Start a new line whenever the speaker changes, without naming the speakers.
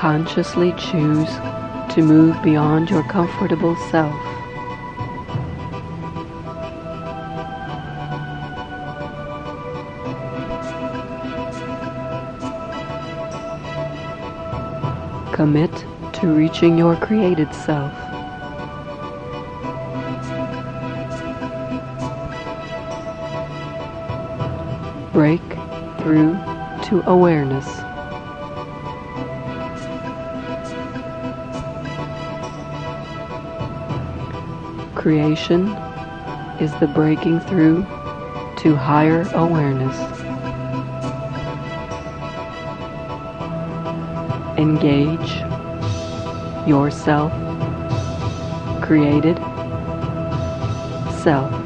consciously choose to move beyond your comfortable self. Commit to reaching your created self. Break through to awareness. Creation is the breaking through to higher awareness. Engage yourself, created self.